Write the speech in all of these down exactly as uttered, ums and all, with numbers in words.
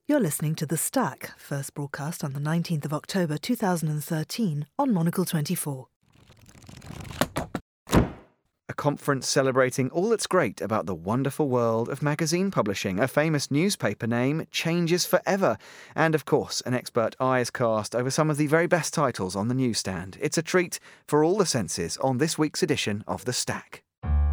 You're listening to The Stack, first broadcast on the nineteenth of October two thousand thirteen on Monocle twenty-four. A conference celebrating all that's great about the wonderful world of magazine publishing. A famous newspaper name changes forever. And of course, an expert eye is cast over some of the very best titles on the newsstand. It's a treat for all the senses on this week's edition of The Stack.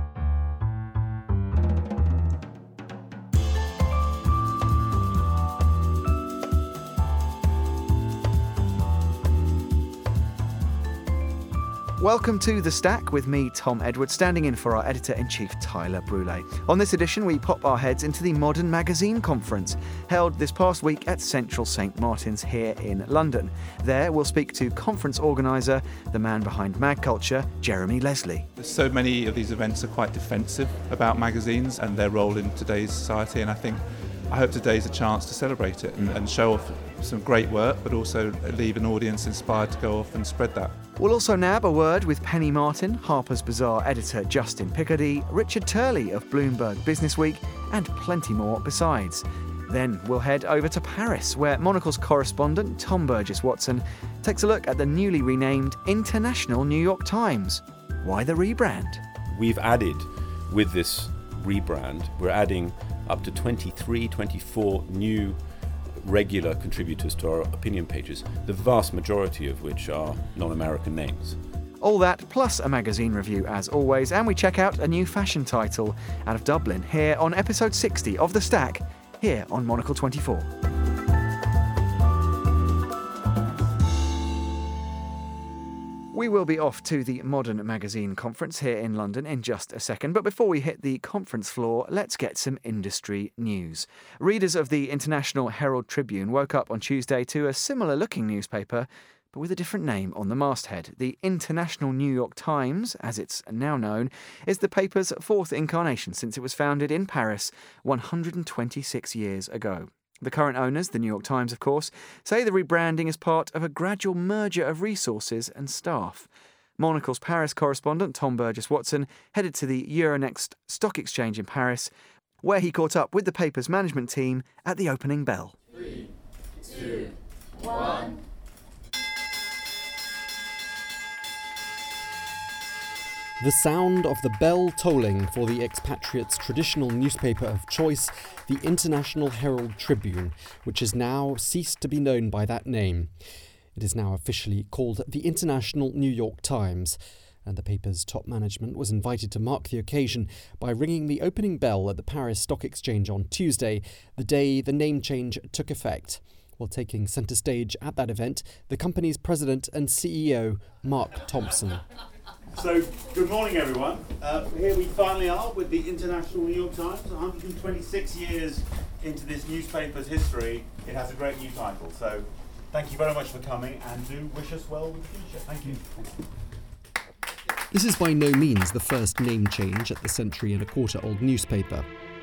Welcome to The Stack with me, Tom Edwards, standing in for our Editor-in-Chief, Tyler Brûlé. On this edition, we pop our heads into the Modern Magazine Conference, held this past week at Central Saint Martin's here in London. There, we'll speak to conference organiser, the man behind Mag Culture, Jeremy Leslie. So many of these events are quite defensive about magazines and their role in today's society, and I think I hope today's a chance to celebrate it and, and show off some great work, but also leave an audience inspired to go off and spread that. We'll also nab a word with Penny Martin, Harper's Bazaar editor Justin Picardy, Richard Turley of Bloomberg Businessweek, and plenty more besides. Then we'll head over to Paris, where Monocle's correspondent Tom Burgess-Watson takes a look at the newly renamed International New York Times. Why the rebrand? We've added, with this rebrand, we're adding up to twenty-three, twenty-four new regular contributors to our opinion pages, the vast majority of which are non-American names. All that, plus a magazine review as always, and we check out a new fashion title out of Dublin here on episode sixty of The Stack, here on Monocle twenty-four. We will be off to the Modern Magazine Conference here in London in just a second, but before we hit the conference floor, let's get some industry news. Readers of the International Herald Tribune woke up on Tuesday to a similar-looking newspaper, but with a different name on the masthead. The International New York Times, as it's now known, is the paper's fourth incarnation since it was founded in Paris one hundred twenty-six years ago. The current owners, the New York Times of course, say the rebranding is part of a gradual merger of resources and staff. Monocle's Paris correspondent Tom Burgess-Watson headed to the Euronext stock exchange in Paris, where he caught up with the paper's management team at the opening bell. Three, two, one... The sound of the bell tolling for the expatriates' traditional newspaper of choice, the International Herald Tribune, which has now ceased to be known by that name. It is now officially called the International New York Times, and the paper's top management was invited to mark the occasion by ringing the opening bell at the Paris Stock Exchange on Tuesday, the day the name change took effect. While taking centre stage at that event, the company's president and C E O, Mark Thompson. So, good morning everyone. Uh, here we finally are with the International New York Times. one hundred twenty-six years into this newspaper's history, it has a great new title. So, thank you very much for coming and do wish us well with the future. Thank you. This is by no means the first name change at the century and a quarter old newspaper.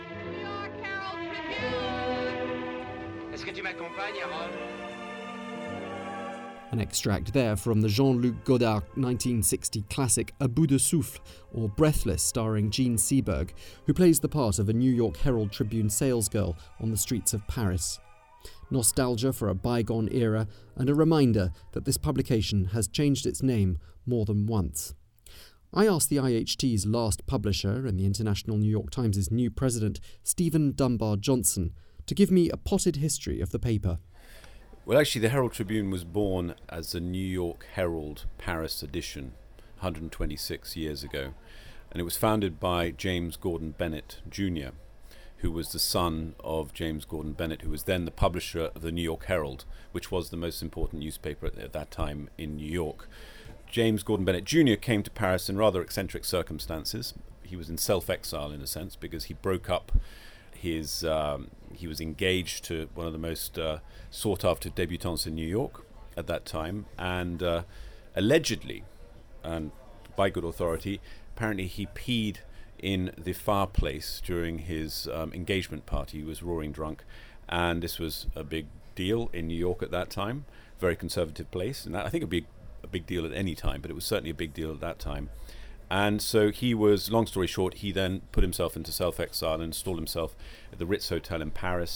An extract there from the Jean-Luc Godard nineteen sixty classic A Bout de Souffle, or Breathless, starring Jean Seberg, who plays the part of a New York Herald Tribune salesgirl on the streets of Paris. Nostalgia for a bygone era, and a reminder that this publication has changed its name more than once. I asked the I H T's last publisher and the International New York Times' new president, Stephen Dunbar Johnson, to give me a potted history of the paper. Well, actually, the Herald Tribune was born as a New York Herald Paris edition one hundred twenty-six years ago, and it was founded by James Gordon Bennett Junior, who was the son of James Gordon Bennett, who was then the publisher of the New York Herald, which was the most important newspaper at that time in New York. James Gordon Bennett Junior came to Paris in rather eccentric circumstances. He was in self-exile, in a sense, because he broke up his... Um, he was engaged to one of the most uh, sought-after debutantes in New York at that time, and uh, allegedly, and by good authority, apparently he peed in the fireplace during his um, engagement party. He was roaring drunk, and this was a big deal in New York at that time, very conservative place, and that, I think it would be a big deal at any time, but it was certainly a big deal at that time. And so he was, long story short, he then put himself into self-exile and installed himself at the Ritz Hotel in Paris,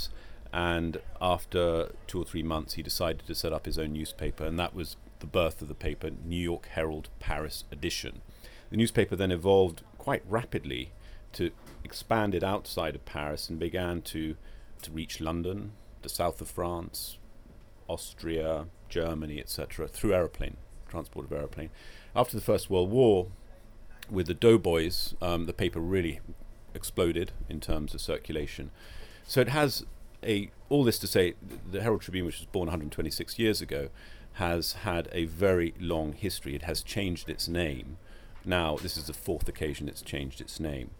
And after two or three months, he decided to set up his own newspaper, and that was the birth of the paper, New York Herald Paris edition. The newspaper then evolved quite rapidly to expand it outside of Paris and began to, to reach London, the south of France, Austria, Germany, et cetera, through aeroplane, transport of aeroplane. After the First World War, with the doughboys, um, the paper really exploded in terms of circulation. So it has a, all this to say, the Herald Tribune, which was born one hundred twenty-six years ago, has had a very long history. It has changed its name. Now, this is the fourth occasion it's changed its name.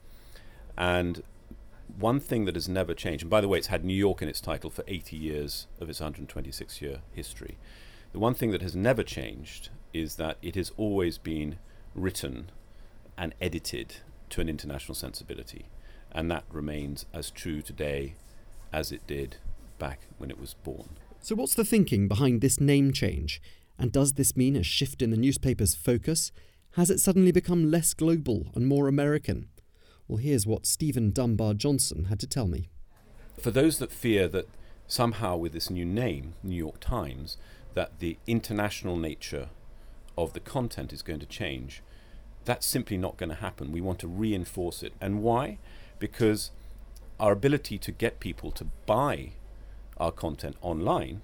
And one thing that has never changed, and by the way, it's had New York in its title for eighty years of its one hundred twenty-six year history. The one thing that has never changed is that it has always been written and edited to an international sensibility. And that remains as true today as it did back when it was born. So what's the thinking behind this name change? And does this mean a shift in the newspaper's focus? Has it suddenly become less global and more American? Well, here's what Stephen Dunbar Johnson had to tell me. For those that fear that somehow with this new name, New York Times, that the international nature of the content is going to change, that's simply not going to happen. We want to reinforce it. And why? Because our ability to get people to buy our content online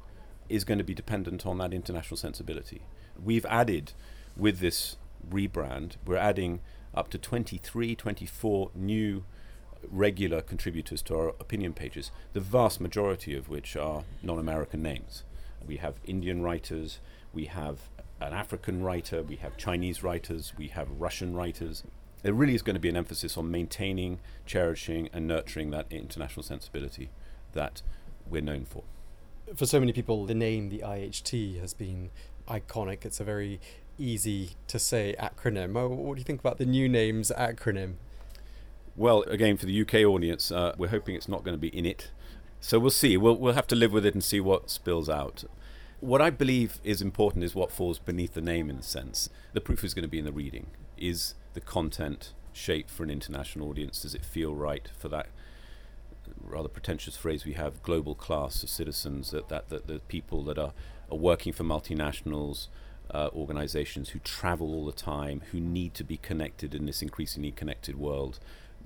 is going to be dependent on that international sensibility. We've added, with this rebrand, we're adding up to twenty-three, twenty-four new regular contributors to our opinion pages, the vast majority of which are non-American names. We have Indian writers, we have an African writer, we have Chinese writers, we have Russian writers. There really is going to be an emphasis on maintaining, cherishing, and nurturing that international sensibility that we're known for. For so many people, the name, the I H T, has been iconic. It's a very easy to say acronym. What do you think about the new name's acronym? Well, again, for the U K audience, uh, we're hoping it's not going to be in it. So we'll see. We'll, we'll have to live with it and see what spills out. What I believe is important is what falls beneath the name, in a sense. The proof is going to be in the reading. Is the content shaped for an international audience? Does it feel right for that rather pretentious phrase we have, global class of citizens, that, that, that the people that are, are working for multinationals, uh, organizations who travel all the time, who need to be connected in this increasingly connected world?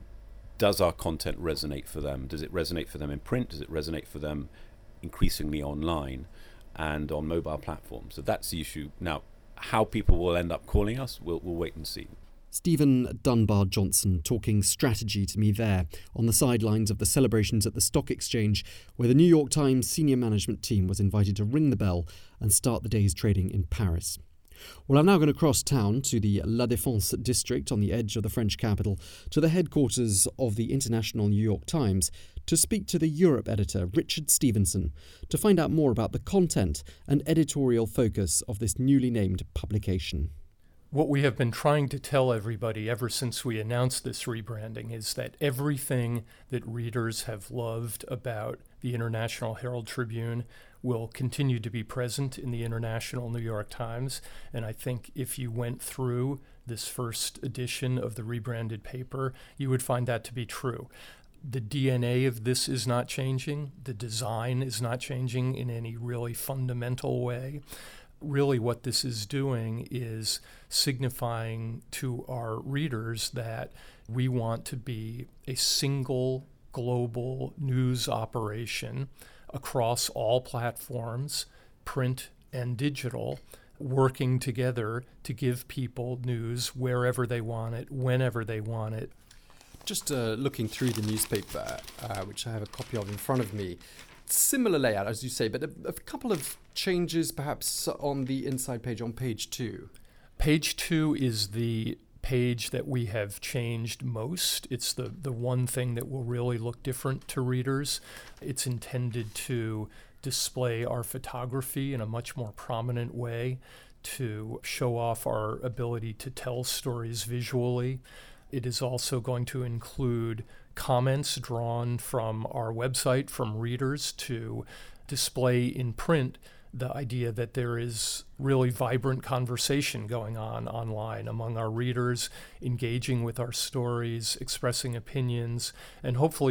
Does our content resonate for them? Does it resonate for them in print? Does it resonate for them increasingly online and on mobile platforms? So that's the issue. Now, how people will end up calling us, we'll, we'll wait and see. Stephen Dunbar Johnson talking strategy to me there on the sidelines of the celebrations at the Stock Exchange, where the New York Times senior management team was invited to ring the bell and start the day's trading in Paris. Well, I'm now going to cross town to the La Défense district on the edge of the French capital, to the headquarters of the International New York Times, to speak to the Europe editor, Richard Stevenson, to find out more about the content and editorial focus of this newly named publication. What we have been trying to tell everybody ever since we announced this rebranding is that everything that readers have loved about the International Herald Tribune will continue to be present in the International New York Times. And I think if you went through this first edition of the rebranded paper, you would find that to be true. The D N A of this is not changing. The design is not changing in any really fundamental way. Really what this is doing is signifying to our readers that we want to be a single global news operation across all platforms, print and digital, working together to give people news wherever they want it, whenever they want it. Just uh, looking through the newspaper, uh, which I have a copy of in front of me, similar layout, as you say, but a, a couple of changes perhaps on the inside page, on page two. Page two is the page that we have changed most. It's the, the one thing that will really look different to readers. It's intended to display our photography in a much more prominent way, to show off our ability to tell stories visually. It is also going to include comments drawn from our website from readers to display in print the idea that there is really vibrant conversation going on online among our readers, engaging with our stories, expressing opinions, and hopefully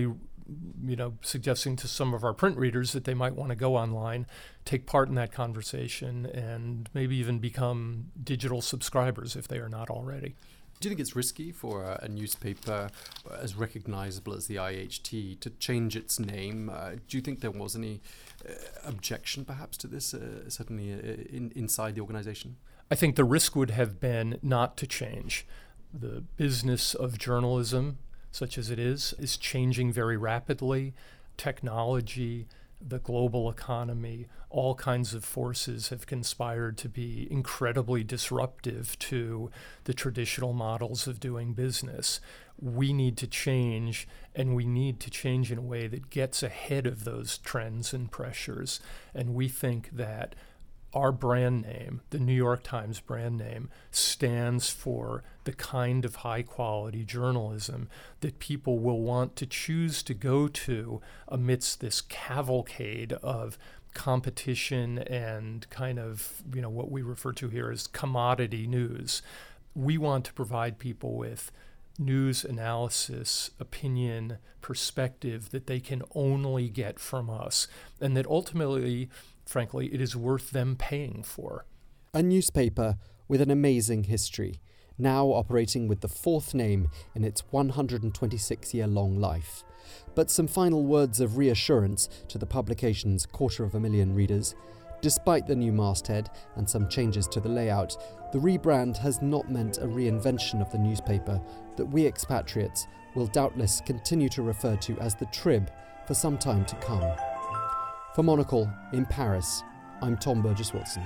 you know, suggesting to some of our print readers that they might want to go online, take part in that conversation, and maybe even become digital subscribers if they are not already. Do you think it's risky for a, a newspaper as recognizable as the I H T to change its name? Uh, do you think there was any uh, objection perhaps to this, uh, certainly uh, in, inside the organization? I think the risk would have been not to change. The business of journalism, such as it is, is changing very rapidly. Technology, the global economy, all kinds of forces have conspired to be incredibly disruptive to the traditional models of doing business. We need to change, and we need to change in a way that gets ahead of those trends and pressures. And we think that our brand name, the New York Times brand name, stands for the kind of high-quality journalism that people will want to choose to go to amidst this cavalcade of competition and kind of, you know, what we refer to here as commodity news. We want to provide people with news analysis, opinion, perspective that they can only get from us, and that ultimately, frankly, it is worth them paying for. A newspaper with an amazing history, now operating with the fourth name in its one hundred twenty-six year long life. But some final words of reassurance to the publication's quarter of a million readers. Despite the new masthead and some changes to the layout, the rebrand has not meant a reinvention of the newspaper that we expatriates will doubtless continue to refer to as the Trib for some time to come. For Monocle in Paris, I'm Tom Burgess-Watson.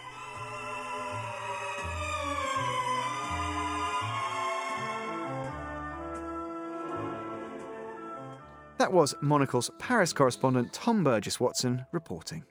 That was Monocle's Paris correspondent Tom Burgess-Watson reporting.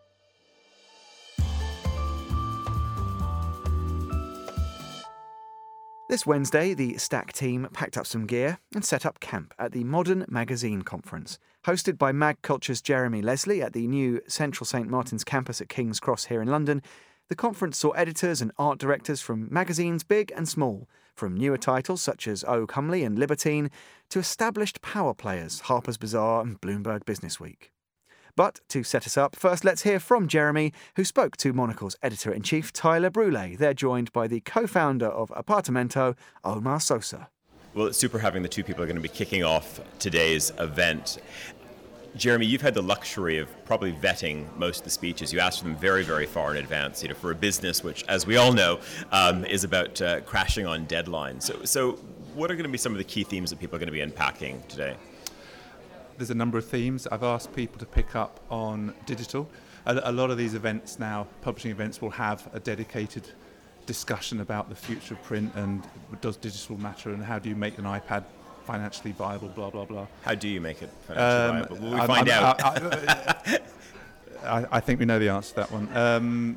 This Wednesday, the Stack team packed up some gear and set up camp at the Modern Magazine Conference. Hosted by Mag Culture's Jeremy Leslie at the new Central Saint Martin's campus at King's Cross here in London, the conference saw editors and art directors from magazines big and small, from newer titles such as O Comely and Libertine to established power players Harper's Bazaar and Bloomberg Businessweek. But to set us up, first let's hear from Jeremy, who spoke to Monocle's editor-in-chief Tyler Brule. They're joined by the co-founder of Apartamento, Omar Sosa. Well, it's super having the two people who are going to be kicking off today's event. Jeremy, you've had the luxury of probably vetting most of the speeches. You asked for them very, very far in advance, you know, for a business which, as we all know, um, is about uh, crashing on deadlines. So, so what are going to be some of the key themes that people are going to be unpacking today? There's a number of themes. I've asked people to pick up on digital. A, a lot of these events now, publishing events, will have a dedicated discussion about the future of print and does digital matter and how do you make an iPad financially viable, blah, blah, blah. How do you make it financially um, viable? Will we I'm, find I'm, out? I, I, I think we know the answer to that one. Um,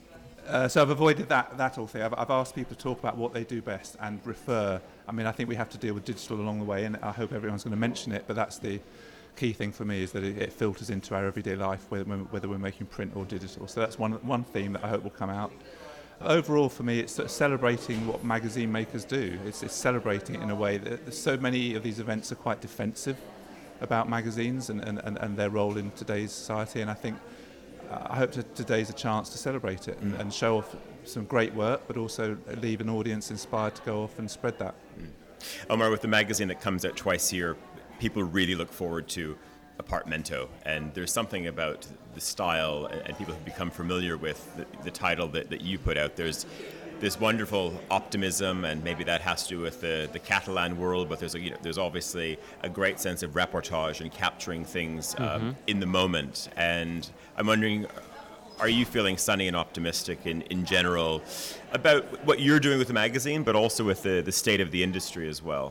uh, so I've avoided that that whole thing. I've, I've asked people to talk about what they do best and refer. I mean, I think we have to deal with digital along the way, and I hope everyone's going to mention it, but that's the key thing for me, is that it, it filters into our everyday life, whether, whether we're making print or digital. So that's one one theme that I hope will come out. Overall, for me, it's sort of celebrating what magazine makers do. It's, it's celebrating it in a way that so many of these events are quite defensive about magazines and, and, and, and their role in today's society. And I think, uh, I hope that today's a chance to celebrate it and, and show off some great work, but also leave an audience inspired to go off and spread that. Mm. Omar, with the magazine that comes out twice a year, people really look forward to Apartamento, and there's something about the style and, and people who become familiar with the, the title that, that you put out. There's this wonderful optimism, and maybe that has to do with the, the Catalan world, but there's a, you know, there's obviously a great sense of reportage and capturing things um, mm-hmm. in the moment. And I'm wondering, are you feeling sunny and optimistic in, in general about what you're doing with the magazine, but also with the, the state of the industry as well?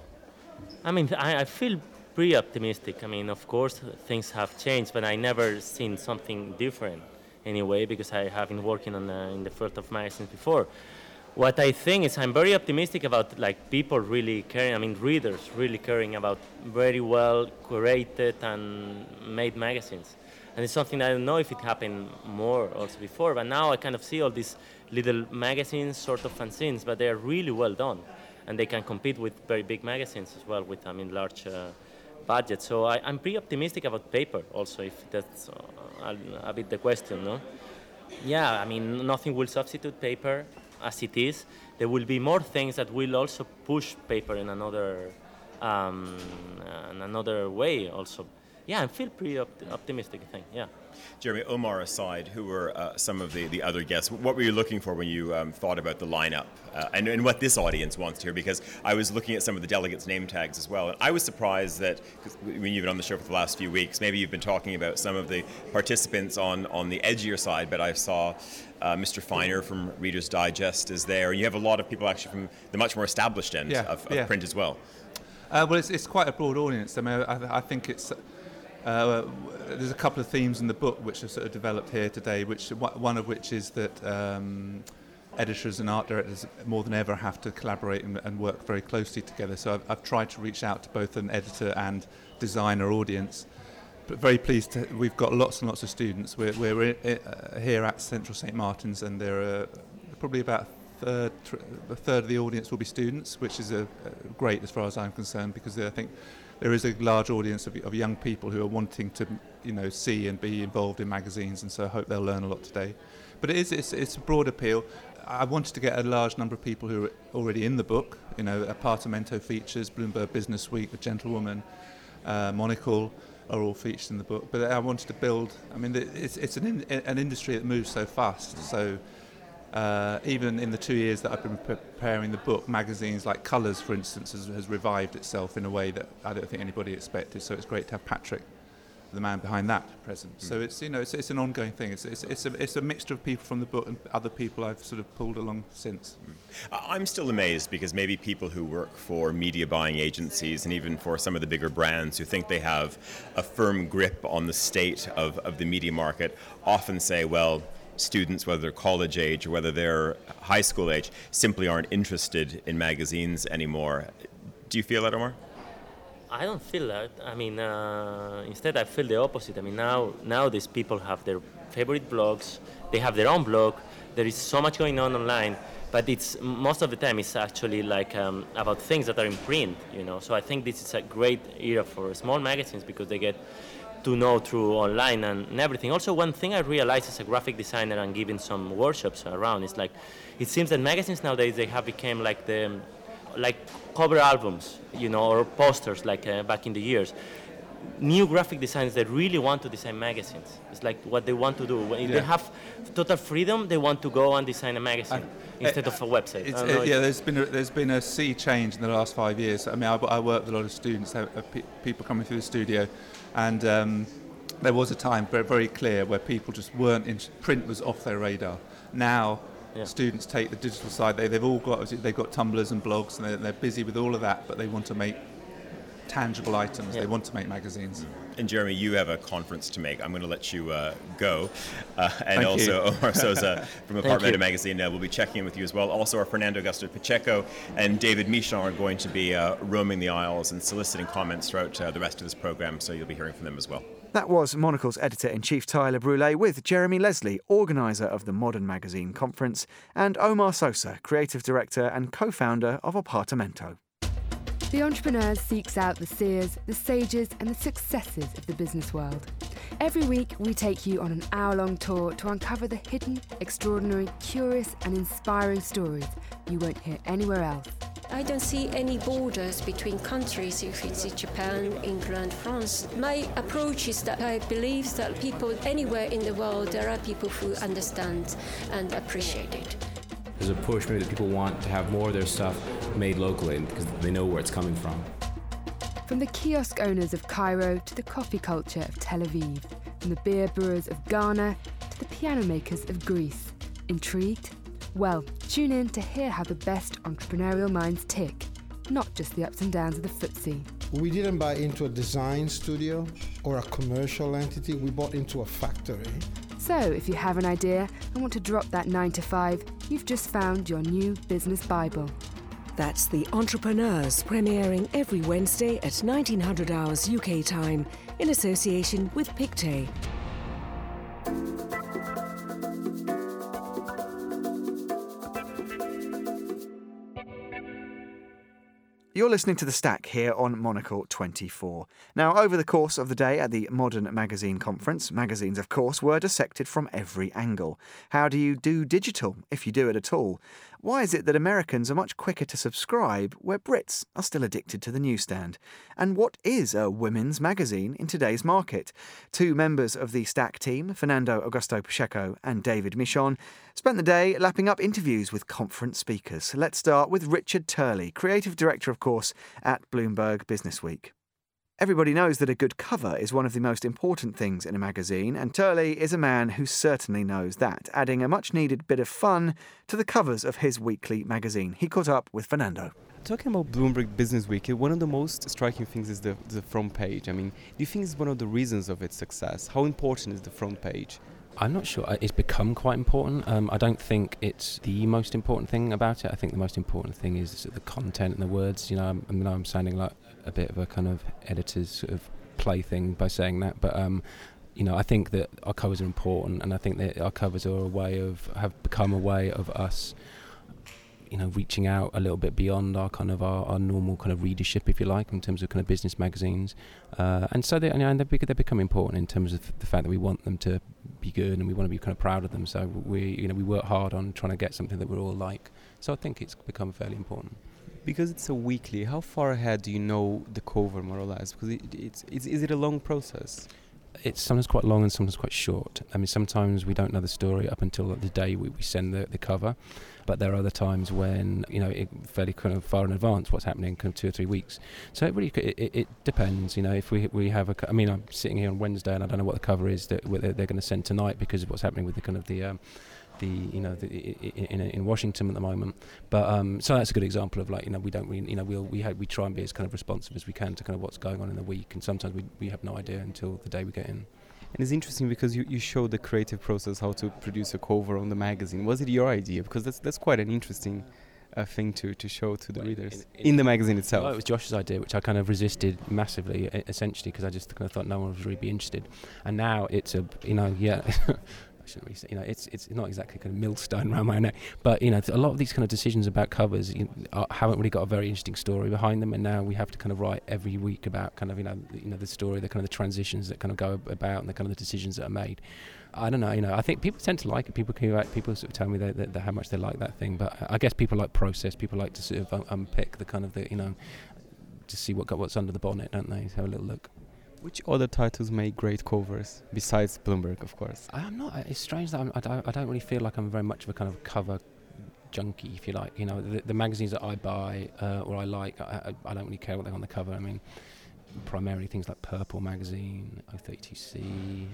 I mean, I, I feel pretty optimistic. I mean, of course, things have changed, but I never seen something different anyway, because I have been working on uh, in the field of magazines before. What I think is I'm very optimistic about, like, people really caring, I mean, readers really caring about very well curated and made magazines. And it's something I don't know if it happened more also before, but now I kind of see all these little magazines, sort of fanzines, but they are really well done. And they can compete with very big magazines as well, with, I mean, large uh, budget. So I, I'm pretty optimistic about paper also, if that's uh, a, a bit the question, no? Yeah, I mean, nothing will substitute paper as it is. There will be more things that will also push paper in another, um, in another way also. Yeah, I feel pretty opt- optimistic, I think, yeah. Jeremy, Omar aside, who were uh, some of the, the other guests, what were you looking for when you um, thought about the lineup uh, and, and what this audience wants to hear? Because I was looking at some of the delegates' name tags as well, and I was surprised that, cause when you've been on the show for the last few weeks, maybe you've been talking about some of the participants on, on the edgier side, but I saw uh, Mister Feiner from Reader's Digest is there, and you have a lot of people actually from the much more established end yeah, of, of yeah. print as well. Uh, well, it's, it's quite a broad audience. I mean, I, I think it's... Uh, there's a couple of themes in the book which are sort of developed here today, which one of which is that um, editors and art directors more than ever have to collaborate and, and work very closely together. So I've, I've tried to reach out to both an editor and designer audience. But very pleased to, we've got lots and lots of students. We're, we're in, uh, here at Central Saint Martin's, and there are probably about a third, a third of the audience will be students, which is a, a great as far as I'm concerned, because I think there is a large audience of, of young people who are wanting to, you know, see and be involved in magazines, and so I hope they'll learn a lot today. But it is, it's, it's a broad appeal. I wanted to get a large number of people who are already in the book. You know, Apartamento features, Bloomberg Business Week, The Gentlewoman, uh, Monocle are all featured in the book. But I wanted to build. I mean, it's it's an in, an industry that moves so fast. So. Uh, even in the two years that I've been preparing the book, magazines like Colours, for instance, has, has revived itself in a way that I don't think anybody expected. So it's great to have Patrick, the man behind that, present. Mm. So it's you know it's, it's an ongoing thing. It's it's it's a, it's a mixture of people from the book and other people I've sort of pulled along since. Mm. I'm still amazed because maybe people who work for media buying agencies and even for some of the bigger brands who think they have a firm grip on the state of, of the media market often say, well, students, whether they're college age or whether they're high school age, simply aren't interested in magazines anymore. Do you feel that, Omar? I don't feel that. I mean, uh, instead I feel the opposite. I mean, now now these people have their favorite blogs, they have their own blog, there is so much going on online, but it's most of the time it's actually like um, about things that are in print, you know. So I think this is a great era for small magazines because they get to know through online and, and everything. Also, one thing I realized as a graphic designer and giving some workshops around is like, it seems that magazines nowadays, they have become like the, like cover albums, you know, or posters like uh, back in the years. New graphic designers that really want to design magazines. It's like what they want to do. When yeah. they have total freedom, they want to go and design a magazine uh, instead uh, of a website. It's, uh, yeah, there's been a, there's been a sea change in the last five years. I mean, I, I work with a lot of students, uh, people coming through the studio, and um, there was a time very, very clear where people just weren't in, print was off their radar. Now, yeah. students take the digital side. They, they've all got they've got Tumblrs and blogs, and they're, they're busy with all of that, but they want to make tangible items. Yeah. They want to make magazines. And Jeremy, you have a conference to make. I'm going to let you uh, go. Uh, and Thank also, you. Omar Sosa from Apartamento Magazine uh, will be checking in with you as well. Also, our Fernando Augusto Pacheco and David Michon are going to be uh, roaming the aisles and soliciting comments throughout uh, the rest of this program, so you'll be hearing from them as well. That was Monocle's editor-in-chief Tyler Brûlé with Jeremy Leslie, organiser of the Modern Magazine Conference, and Omar Sosa, creative director and co-founder of Apartamento. The Entrepreneurs seeks out the seers, the sages and the successes of the business world. Every week we take you on an hour-long tour to uncover the hidden, extraordinary, curious and inspiring stories you won't hear anywhere else. I don't see any borders between countries, if it's Japan, England, France. My approach is that I believe that people anywhere in the world, there are people who understand and appreciate it. There's a push maybe that people want to have more of their stuff made locally because they know where it's coming from. From the kiosk owners of Cairo to the coffee culture of Tel Aviv, from the beer brewers of Ghana to the piano makers of Greece. Intrigued? Well, tune in to hear how the best entrepreneurial minds tick, not just the ups and downs of the footsie. We didn't buy into a design studio or a commercial entity, we bought into a factory. So, if you have an idea and want to drop that nine to five, you've just found your new business Bible. That's The Entrepreneurs, premiering every Wednesday at nineteen hundred hours U K time, in association with Pictet. You're listening to The Stack here on Monocle twenty-four. Now, over the course of the day at the Modern Magazine Conference, magazines, of course, were dissected from every angle. How do you do digital, if you do it at all? Why is it that Americans are much quicker to subscribe, where Brits are still addicted to the newsstand? And what is a women's magazine in today's market? Two members of the Stack team, Fernando Augusto Pacheco and David Michon, spent the day lapping up interviews with conference speakers. Let's start with Richard Turley, Creative Director, of course, at Bloomberg Businessweek. Everybody knows that a good cover is one of the most important things in a magazine, and Turley is a man who certainly knows that, adding a much-needed bit of fun to the covers of his weekly magazine. He caught up with Fernando. Talking about Bloomberg Businessweek, one of the most striking things is the, the front page. I mean, do you think it's one of the reasons of its success? How important is the front page? I'm not sure. It's become quite important. Um, I don't think it's the most important thing about it. I think the most important thing is the content and the words. You know, I'm, I mean, I'm sounding like a bit of a kind of editor's sort of plaything by saying that, but um, you know, I think that our covers are important, and I think that our covers are a way of have become a way of us, you know, reaching out a little bit beyond our kind of our, our normal kind of readership, if you like, in terms of kind of business magazines, uh, and so they you know, they they become important in terms of the fact that we want them to be good and we want to be kind of proud of them. So we you know we work hard on trying to get something that we're all like. So I think it's become fairly important. Because it's a weekly, how far ahead do you know the cover more or less? Because it, it's, it's is it a long process? It's sometimes quite long and sometimes quite short. I mean, sometimes we don't know the story up until the day we, we send the, the cover, but there are other times when, you know, it fairly kind of far in advance what's happening, kind of two or three weeks. So it really it, it, it depends. You know, if we we have a, I mean, I'm sitting here on Wednesday and I don't know what the cover is that they're, they're going to send tonight because of what's happening with the kind of the. Um, The you know the, in in Washington at the moment, but um, so that's a good example of like you know we don't really you know we'll, we have, we try and be as kind of responsive as we can to kind of what's going on in the week, and sometimes we we have no idea until the day we get in. And it's interesting because you, you show the creative process how to produce a cover on the magazine. Was it your idea? Because that's that's quite an interesting uh, thing to, to show to the well, readers in, in, in the magazine itself. Well, it was Josh's idea, which I kind of resisted massively, essentially, because I just kind of thought no one would really be interested. And now it's a you know yeah. I shouldn't really say, you know, it's it's not exactly kind of millstone around my neck, but you know, a lot of these kind of decisions about covers you know, are, haven't really got a very interesting story behind them, and now we have to kind of write every week about kind of you know, you know, the story, the kind of the transitions that kind of go about, and the kind of the decisions that are made. I don't know, you know, I think people tend to like it. People can, people sort of tell me that, that, that how much they like that thing, but I guess people like process. People like to sort of um, unpick the kind of the you know, to see what got what's under the bonnet, don't they? Have a little look. Which other titles make great covers besides Bloomberg, of course? I'm not. It's strange that I'm, I don't. I don't really feel like I'm very much of a kind of cover junkie, if you like. You know, the, the magazines that I buy uh, or I like, I, I don't really care what they're on the cover. I mean, primarily things like Purple magazine, O thirty-two C.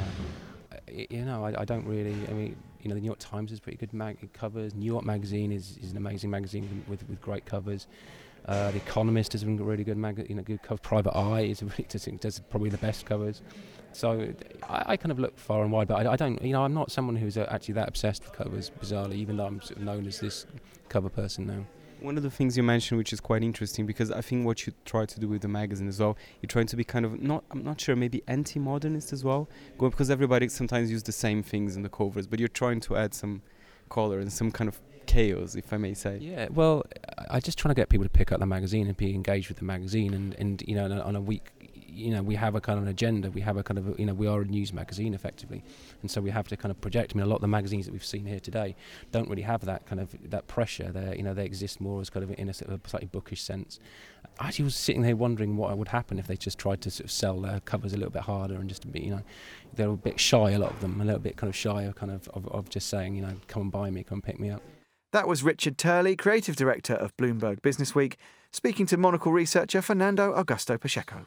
Uh, you know, I, I don't really. I mean, you know, the New York Times is pretty good mag- covers. New York Magazine is, is an amazing magazine with with great covers. Uh, the Economist has been really good, mag- you know, good cover. Private Eye is really does, does probably the best covers. So I, I kind of look far and wide, but I, I don't, you know, I'm not someone who's uh, actually that obsessed with covers, bizarrely, even though I'm sort of known as this cover person now. One of the things you mentioned, which is quite interesting, because I think what you try to do with the magazine as well, you're trying to be kind of not, I'm not sure, maybe anti-modernist as well, because everybody sometimes use the same things in the covers, but you're trying to add some color and some kind of chaos, if I may say. Yeah, well, I just trying to get people to pick up the magazine and be engaged with the magazine, and, and you know, on a, on a week, you know, we have a kind of an agenda. We have a kind of, a, you know, we are a news magazine effectively, and so we have to kind of project. I mean, a lot of the magazines that we've seen here today don't really have that kind of that pressure. They, you know, they exist more as kind of in a sort of slightly bookish sense. I actually was sitting there wondering what would happen if they just tried to sort of sell their covers a little bit harder and just to be, you know, they're a bit shy, a lot of them, a little bit kind of shy of kind of of, of just saying, you know, come and buy me, come and pick me up. That was Richard Turley, Creative Director of Bloomberg Businessweek, speaking to Monocle researcher Fernando Augusto Pacheco.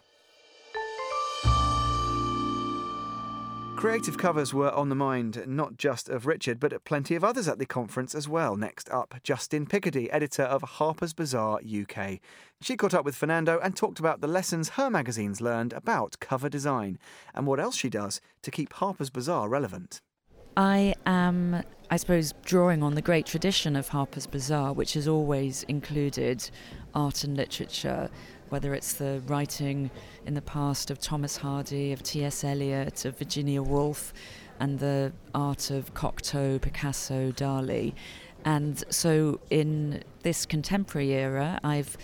Creative covers were on the mind not just of Richard, but plenty of others at the conference as well. Next up, Justin Picardy, editor of Harper's Bazaar U K. She caught up with Fernando and talked about the lessons her magazines learned about cover design and what else she does to keep Harper's Bazaar relevant. I am, I suppose, drawing on the great tradition of Harper's Bazaar, which has always included art and literature, whether it's the writing in the past of Thomas Hardy, of T S Eliot, of Virginia Woolf, and the art of Cocteau, Picasso, Dali. And so in this contemporary era, I've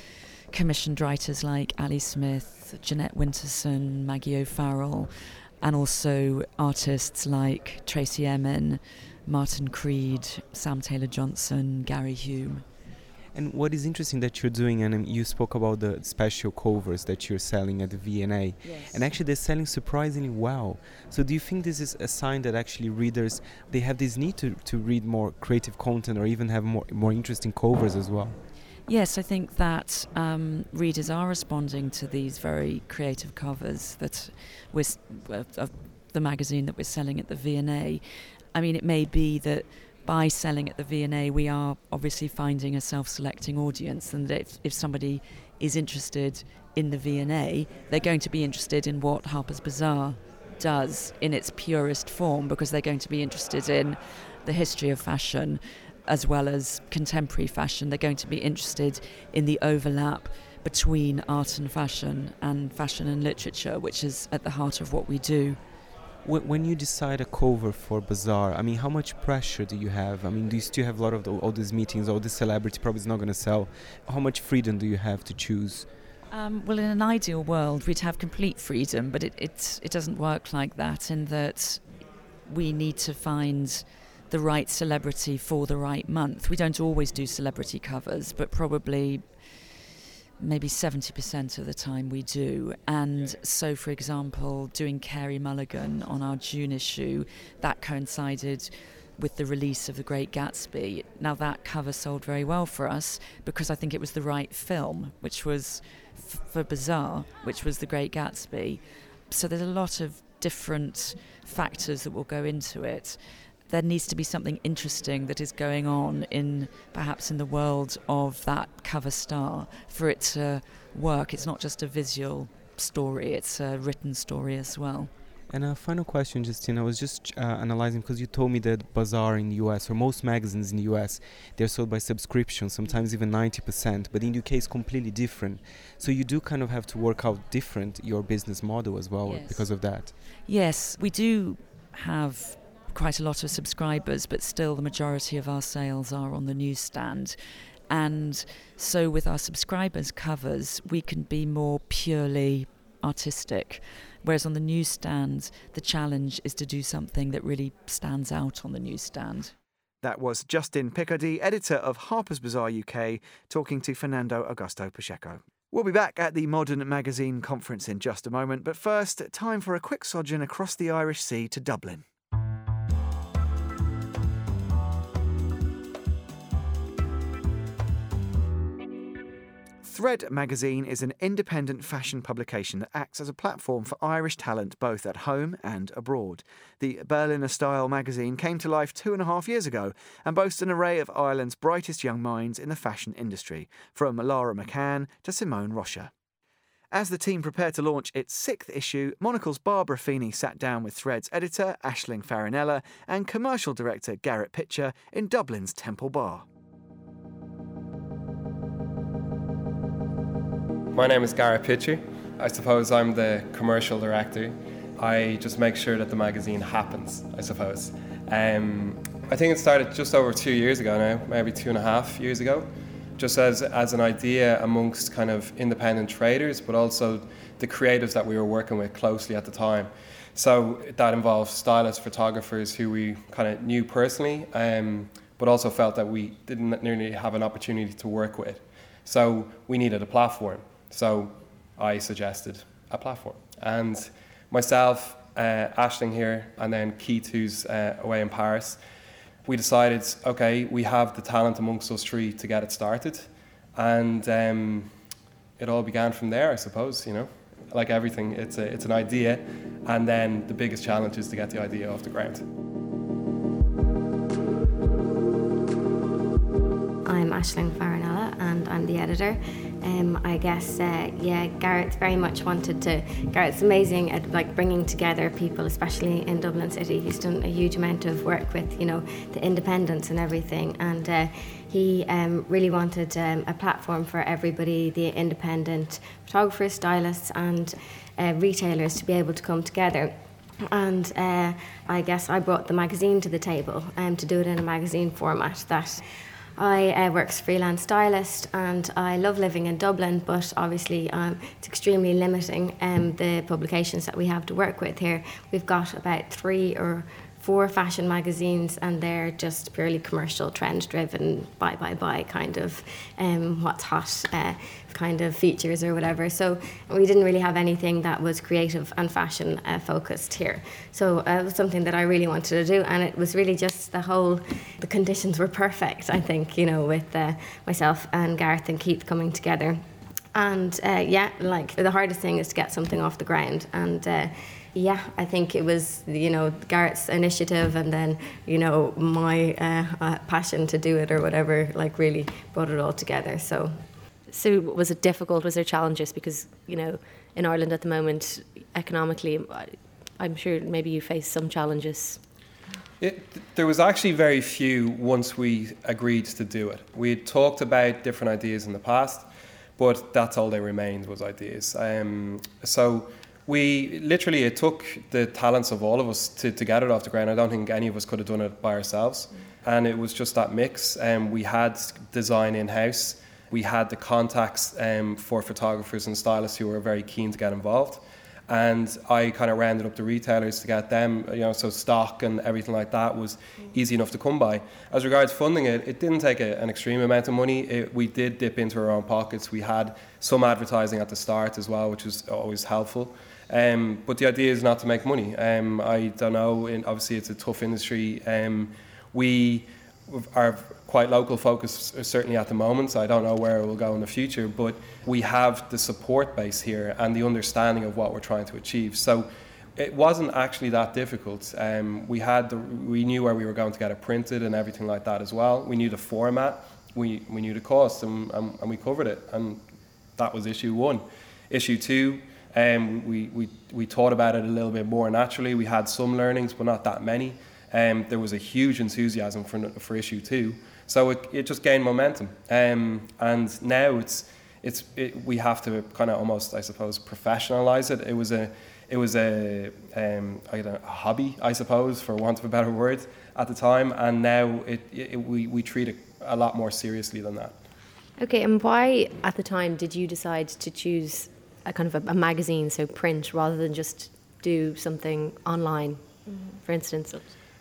commissioned writers like Ali Smith, Jeanette Winterson, Maggie O'Farrell, and also artists like Tracy Emin, Martin Creed, Sam Taylor-Johnson, Gary Hume. And what is interesting that you're doing, and um, you spoke about the special covers that you're selling at the V N A, yes. and actually they're selling surprisingly well. So do you think this is a sign that actually readers, they have this need to, to read more creative content or even have more, more interesting covers as well? Yes, I think that um, readers are responding to these very creative covers that we're, uh, of the magazine that we're selling at the V N A. I mean, it may be that by selling at the V N A, we are obviously finding a self-selecting audience, and that if, if somebody is interested in the V N A, they're going to be interested in what Harper's Bazaar does in its purest form, because they're going to be interested in the history of fashion as well as contemporary fashion. They're going to be interested in the overlap between art and fashion and fashion and literature, which is at the heart of what we do. When you decide a cover for Bazaar, I mean, how much pressure do you have? I mean, do you still have a lot of the, all these meetings, all this celebrity probably is not going to sell? How much freedom do you have to choose? Um, well, in an ideal world, we'd have complete freedom, but it, it, it doesn't work like that, in that we need to find the right celebrity for the right month. We don't always do celebrity covers, but probably maybe seventy percent of the time we do. And so, for example, doing Carey Mulligan on our June issue, that coincided with the release of The Great Gatsby. Now, that cover sold very well for us because I think it was the right film, which was f- for Bazaar, which was The Great Gatsby. So there's a lot of different factors that will go into it. There needs to be something interesting that is going on in perhaps in the world of that cover star for it to work. It's not just a visual story, it's a written story as well. And a final question, Justine, I was just uh, analyzing, because you told me that Bazaar in the U S, or most magazines in the U S, they're sold by subscription, sometimes even ninety percent, but in the U K it's completely different. So you do kind of have to work out different your business model as well. Yes. Because of that. Yes, we do have quite a lot of subscribers, but still the majority of our sales are on the newsstand. And so with our subscribers' covers, we can be more purely artistic, whereas on the newsstand, the challenge is to do something that really stands out on the newsstand. That was Justin Picardy, editor of Harper's Bazaar U K, talking to Fernando Augusto Pacheco. We'll be back at the Modern Magazine conference in just a moment, but first, time for a quick sojourn across the Irish Sea to Dublin. Thread magazine is an independent fashion publication that acts as a platform for Irish talent both at home and abroad. The Berliner Style magazine came to life two and a half years ago and boasts an array of Ireland's brightest young minds in the fashion industry, from Laura McCann to Simone Rocha. As the team prepared to launch its sixth issue, Monocle's Barbara Feeney sat down with Thread's editor, Aisling Farinella, and commercial director, Garrett Pitcher, in Dublin's Temple Bar. My name is Garrett Pitcher. I suppose I'm the commercial director. I just make sure that the magazine happens, I suppose. Um, I think it started just over two years ago now, maybe two and a half years ago, just as, as an idea amongst kind of independent traders, but also the creatives that we were working with closely at the time. So that involves stylists, photographers who we kind of knew personally, um, but also felt that we didn't nearly have an opportunity to work with. So we needed a platform. So I suggested a platform. And myself, uh, Aisling here, and then Keith, who's uh, away in Paris, we decided, okay, we have the talent amongst us three to get it started. And um, it all began from there, I suppose, you know. Like everything, it's a, it's an idea, and then the biggest challenge is to get the idea off the ground. I'm Aisling Farinella and I'm the editor. Um, I guess, uh, yeah, Garrett very much wanted to, Garrett's amazing at like bringing together people, especially in Dublin City. He's done a huge amount of work with, you know, the independents and everything. And uh, he um, really wanted um, a platform for everybody, the independent photographers, stylists and uh, retailers to be able to come together. And uh, I guess I brought the magazine to the table um, to do it in a magazine format that I uh, work as a freelance stylist, and I love living in Dublin, but obviously um, it's extremely limiting um, the publications that we have to work with here. We've got about three or four fashion magazines, and they're just purely commercial, trend-driven, buy, buy, buy kind of um, what's hot uh, kind of features or whatever. So we didn't really have anything that was creative and fashion uh, focused here. So uh, it was something that I really wanted to do, and it was really just the whole, the conditions were perfect, I think, you know, with uh, myself and Gareth and Keith coming together. And uh, yeah, like the hardest thing is to get something off the ground. And uh, yeah, I think it was, you know, Garrett's initiative, and then, you know, my uh, uh, passion to do it or whatever, like really brought it all together. So, so was it difficult? Was there challenges? Because, you know, in Ireland at the moment, economically, I'm sure maybe you face some challenges. It, there was actually very few once we agreed to do it. We had talked about different ideas in the past, but that's all they remained was ideas. Um, so we literally, it took the talents of all of us to, to get it off the ground. I don't think any of us could have done it by ourselves. And it was just that mix. Um, we had design in-house. We had the contacts um, for photographers and stylists who were very keen to get involved. And I kind of rounded up the retailers to get them, you know, so stock and everything like that was easy enough to come by. As regards funding it, it didn't take a, an extreme amount of money. It, we did dip into our own pockets. We had some advertising at the start as well, which was always helpful. Um, but the idea is not to make money. Um, I don't know, in, obviously it's a tough industry. Um, we are quite local focused, certainly at the moment, so I don't know where it will go in the future, but we have the support base here and the understanding of what we're trying to achieve. So it wasn't actually that difficult. Um, we had the, we knew where we were going to get it printed and everything like that as well. We knew the format, we, we knew the cost, and, and, and we covered it, and that was issue one. Issue two, um, we, we, we thought about it a little bit more naturally. We had some learnings, but not that many. Um, there was a huge enthusiasm for, for issue two. So it, it just gained momentum, um, and now it's it's it, we have to kind of almost, I suppose, professionalize it. It was a it was a um, I don't know, a hobby, I suppose, for want of a better word, at the time, and now it, it we we treat it a lot more seriously than that. Okay, and why at the time did you decide to choose a kind of a, a magazine, so print, rather than just do something online, mm-hmm. for instance?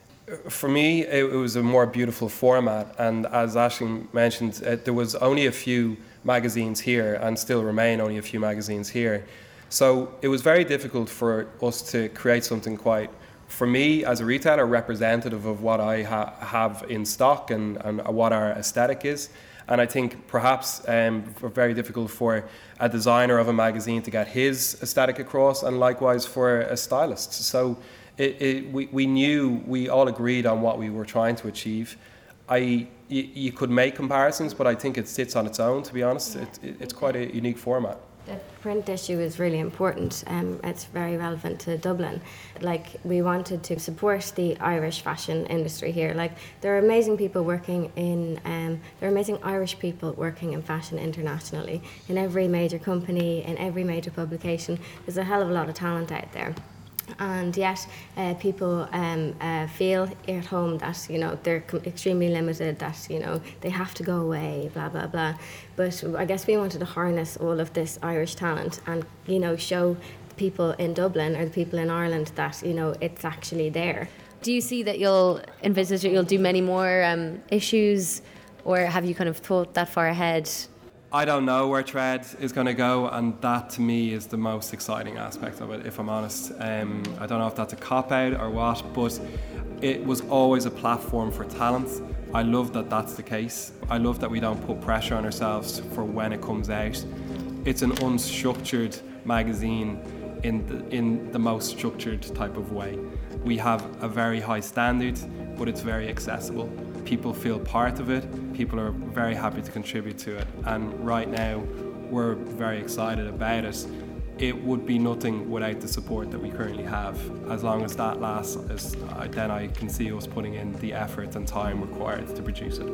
For me, it, it was a more beautiful format, and as Aisling mentioned, uh, there was only a few magazines here, and still remain only a few magazines here. So it was very difficult for us to create something quite, for me as a retailer, representative of what I ha- have in stock and, and what our aesthetic is. And I think perhaps um, very difficult for a designer of a magazine to get his aesthetic across, and likewise for a stylist. So It, it, we, we knew, we all agreed on what we were trying to achieve. I, you, you could make comparisons, but I think it sits on its own, to be honest. It, it, it's quite a unique format. The print issue is really important. Um, it's very relevant to Dublin. Like, we wanted to support the Irish fashion industry here. Like, there are amazing people working in, um, there are amazing Irish people working in fashion internationally. In every major company, in every major publication, there's a hell of a lot of talent out there. And yet uh, people um, uh, feel at home that, you know, they're com- extremely limited, that, you know, they have to go away, blah, blah, blah. But I guess we wanted to harness all of this Irish talent and, you know, show the people in Dublin or the people in Ireland that, you know, it's actually there. Do you see that you'll envisage that you'll do many more um, issues, or have you kind of thought that far ahead? I don't know where Tread is going to go, and that to me is the most exciting aspect of it, if I'm honest. Um, I don't know if that's a cop-out or what, but it was always a platform for talent. I love that that's the case. I love that we don't put pressure on ourselves for when it comes out. It's an unstructured magazine in the, in the most structured type of way. We have a very high standard, but it's very accessible. People feel part of it. People are very happy to contribute to it. And right now, we're very excited about it. It would be nothing without the support that we currently have. As long as that lasts, as, uh, then I can see us putting in the effort and time required to produce it.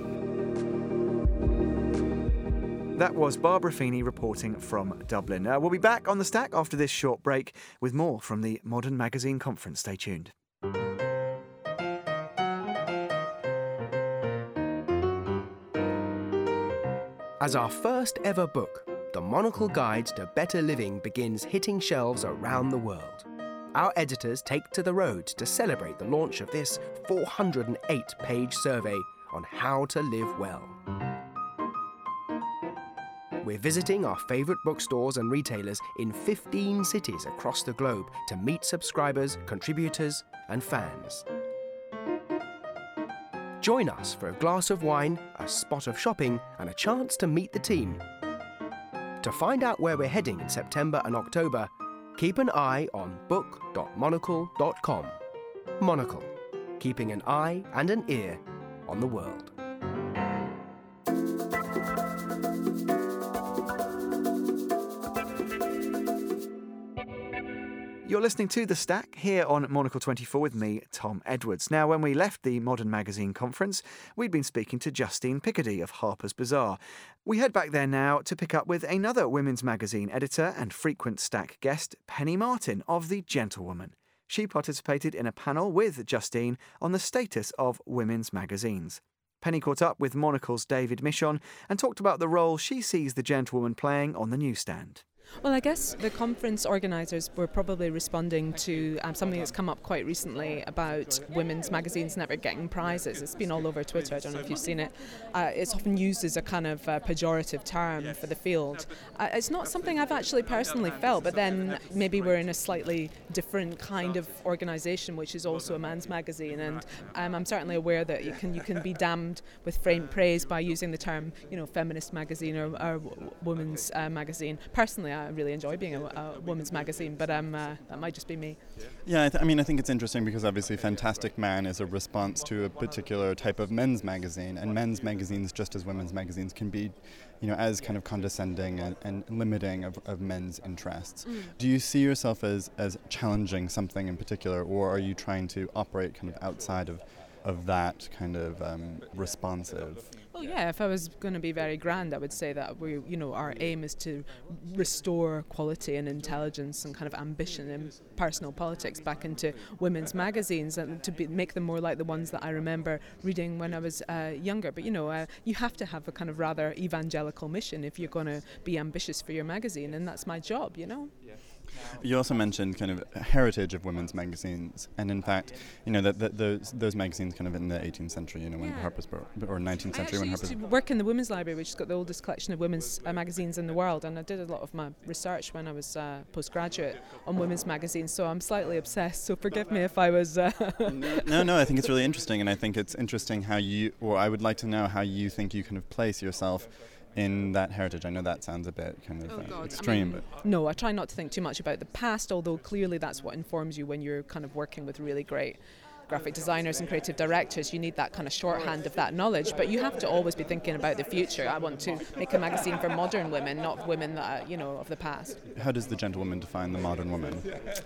That was Barbara Feeney reporting from Dublin. Uh, we'll be back on The Stack after this short break with more from the Modern Magazine Conference. Stay tuned. As our first ever book, The Monocle Guide to Better Living begins hitting shelves around the world. Our editors take to the road to celebrate the launch of this four hundred eight page survey on how to live well. We're visiting our favourite bookstores and retailers in fifteen cities across the globe to meet subscribers, contributors, and fans. Join us for a glass of wine, a spot of shopping, and a chance to meet the team. To find out where we're heading in September and October, keep an eye on book dot monocle dot com. Monocle, keeping an eye and an ear on the world. You're listening to The Stack here on Monocle twenty-four with me, Tom Edwards. Now, when we left the Modern Magazine conference, we'd been speaking to Justine Picardy of Harper's Bazaar. We head back there now to pick up with another women's magazine editor and frequent Stack guest, Penny Martin of The Gentlewoman. She participated in a panel with Justine on the status of women's magazines. Penny caught up with Monocle's David Michon and talked about the role she sees The Gentlewoman playing on the newsstand. Well, I guess the conference organisers were probably responding to um, something that's come up quite recently about women's magazines never getting prizes. It's been all over Twitter. I don't know if you've seen it. Uh, it's often used as a kind of uh, pejorative term for the field. Uh, it's not something I've actually personally felt, but then maybe we're in a slightly different kind of organisation, which is also a man's magazine, and um, I'm certainly aware that you can you can be damned with praise by using the term, you know, feminist magazine or, or women's uh, magazine. Personally, I really enjoy being a, a women's magazine, but um, uh, that might just be me. Yeah, I, th- I mean, I think it's interesting because obviously Fantastic Man is a response to a particular type of men's magazine, and men's magazines, just as women's magazines, can be, you know, as kind of condescending and, and limiting of, of men's interests. Mm. Do you see yourself as, as challenging something in particular, or are you trying to operate kind of outside of of that kind of um, responsive? Well, yeah, if I was going to be very grand, I would say that we, you know, our aim is to restore quality and intelligence and kind of ambition in personal politics back into women's magazines and to be, make them more like the ones that I remember reading when I was uh, younger. But, you know, uh, you have to have a kind of rather evangelical mission if you're going to be ambitious for your magazine, and that's my job, you know? You also mentioned kind of heritage of women's magazines, and in fact, you know, that, that those those magazines kind of in the eighteenth century, you know, when yeah. Harper's or nineteenth century when Harper's. I used to work in the Women's Library, which has got the oldest collection of women's uh, magazines in the world, and I did a lot of my research when I was uh, postgraduate on women's magazines, so I'm slightly obsessed. So forgive me if I was. Uh no, no, I think it's really interesting, and I think it's interesting how you, or I would like to know how you think you kind of place yourself in that heritage. I know that sounds a bit kind of oh uh, extreme, I mean, but no, I try not to think too much about the past, although clearly that's what informs you when you're kind of working with really great graphic designers and creative directors. You need that kind of shorthand of that knowledge, but you have to always be thinking about the future. I want to make a magazine for modern women, not women that are, you know, of the past. How does The Gentlewoman define the modern woman?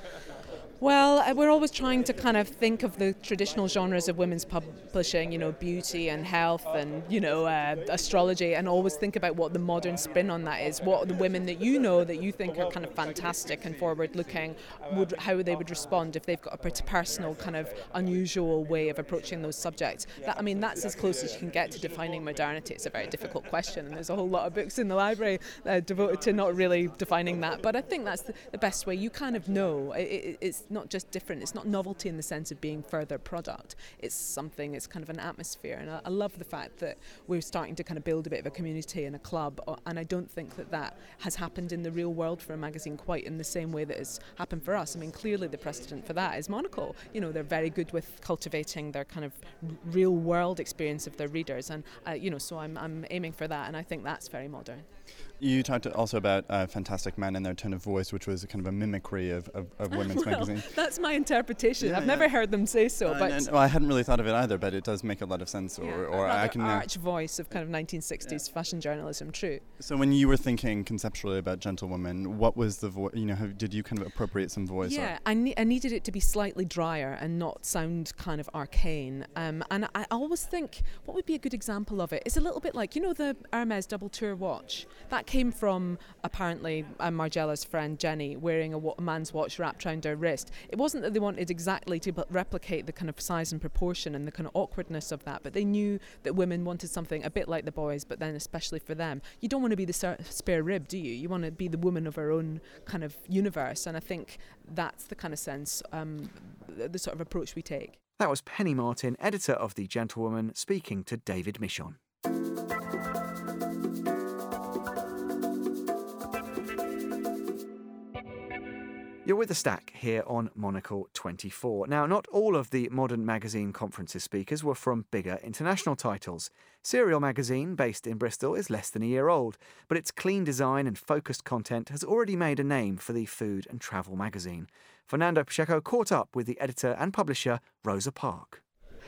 Well, we're always trying to kind of think of the traditional genres of women's publishing, you know, beauty and health and, you know, uh, astrology, and always think about what the modern spin on that is. What the women that you know that you think are kind of fantastic and forward-looking, would how they would respond if they've got a personal kind of unusual way of approaching those subjects. That, I mean, that's as close as you can get to defining modernity. It's a very difficult question, and there's a whole lot of books in the library uh, devoted to not really defining that. But I think that's the, the best way. You kind of know. It, it, it's not just different. It's not novelty in the sense of being further product. It's something, it's kind of an atmosphere. And I, I love the fact that we're starting to kind of build a bit of a community and a club. And I don't think that that has happened in the real world for a magazine quite in the same way that it's happened for us. I mean, clearly the precedent for that is Monocle. You know, they're very good with cultivating their kind of real world experience of their readers. And, uh, you know, so I'm, I'm aiming for that. And I think that's very modern. You talked also about uh, Fantastic Man and their tone of voice, which was a kind of a mimicry of, of, of women's well, magazine. That's my interpretation. Yeah, I've yeah. never heard them say so. Uh, but and, well, I hadn't really thought of it either, but it does make a lot of sense. Or, yeah, or I can arch voice of kind of nineteen sixties yeah. fashion journalism. True. So when you were thinking conceptually about Gentlewoman, what was the voice? You know, have, did you kind of appropriate some voice? Yeah, I, ne- I needed it to be slightly drier and not sound kind of arcane. Um, and I always think what would be a good example of it is a little bit like, you know, the Hermes double tour watch. That came from apparently uh, Margiela's friend Jenny wearing a, wa- a man's watch wrapped around her wrist. It wasn't that they wanted exactly to replicate the kind of size and proportion and the kind of awkwardness of that, but they knew that women wanted something a bit like the boys, but then especially for them. You don't want to be the spare rib, do you? You want to be the woman of her own kind of universe, and I think that's the kind of sense, um, the, the sort of approach we take. That was Penny Martin, editor of The Gentlewoman, speaking to David Michon. You're with The Stack here on Monocle twenty-four. Now, not all of the Modern Magazine Conference's speakers were from bigger international titles. Serial Magazine, based in Bristol, is less than a year old, but its clean design and focused content has already made a name for the food and travel magazine. Fernando Pacheco caught up with the editor and publisher, Rosa Park.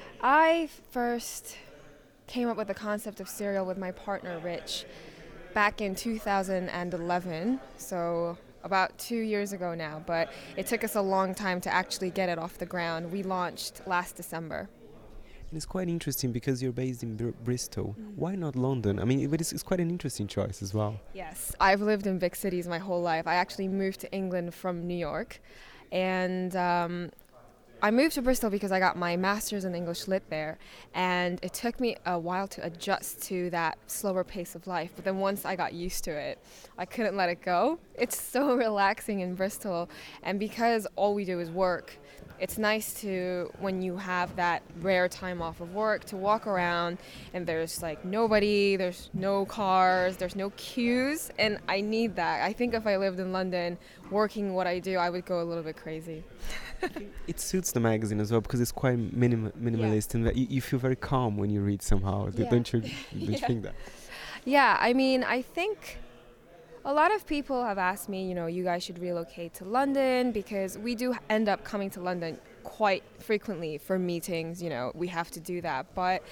I first came up with the concept of Serial with my partner, Rich, back in two thousand eleven, so about two years ago now, but it took us a long time to actually get it off the ground. We launched last December. And it's quite interesting because you're based in Br- Bristol. Mm. Why not London? I mean, but it's, it's quite an interesting choice as well. Yes, I've lived in big cities my whole life. I actually moved to England from New York, and um, I moved to Bristol because I got my master's in English Lit there, and it took me a while to adjust to that slower pace of life. But then once I got used to it, I couldn't let it go. It's so relaxing in Bristol, and because all we do is work, it's nice to, when you have that rare time off of work, to walk around and there's like nobody, there's no cars, there's no queues, and I need that. I think if I lived in London working what I do, I would go a little bit crazy. It suits the magazine as well because it's quite minim- minimalist, yeah. And that you, you feel very calm when you read somehow. Yeah. Don't you, don't yeah. you think that? Yeah, I mean, I think a lot of people have asked me, you know, you guys should relocate to London, because we do end up coming to London quite frequently for meetings. You know, we have to do that. But